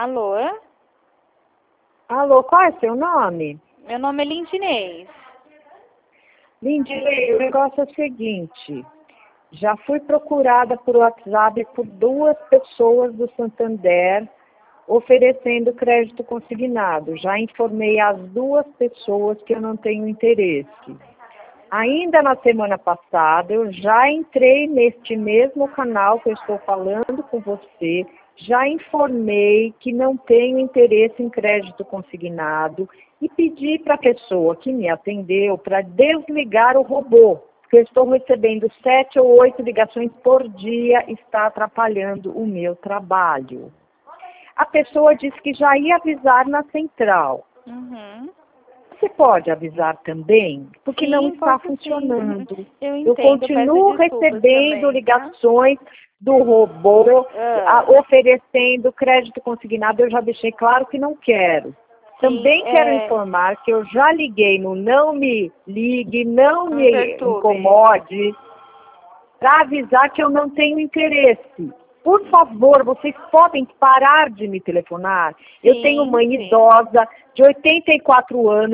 Alô? Alô, qual é seu nome? Meu nome é Lindinês. Lindinês, o negócio é o seguinte. Já fui procurada por WhatsApp por 2 pessoas do Santander oferecendo crédito consignado. Já informei as 2 pessoas que eu não tenho interesse. Ainda na semana passada, eu já entrei neste mesmo canal que eu estou falando com você, já informei que não tenho interesse em crédito consignado e pedi para a pessoa que me atendeu para desligar o robô, porque eu estou recebendo 7 ou 8 ligações por dia, está atrapalhando o meu trabalho. A pessoa disse que já ia avisar na central. Uhum. Você pode avisar também? Porque Sim, não está posso funcionando. sim. Eu Eu entendo, continuo peço desculpas recebendo também, tá? ligações do robô Ah, oferecendo crédito consignado. Eu já deixei claro que não quero. sim, Também quero informar que eu já liguei no Não Me Ligue, Não não Me perturbe. Incomode, para avisar que eu não tenho interesse. Por favor, vocês podem parar de me telefonar? Eu tenho Sim, mãe sim. idosa de 84 anos.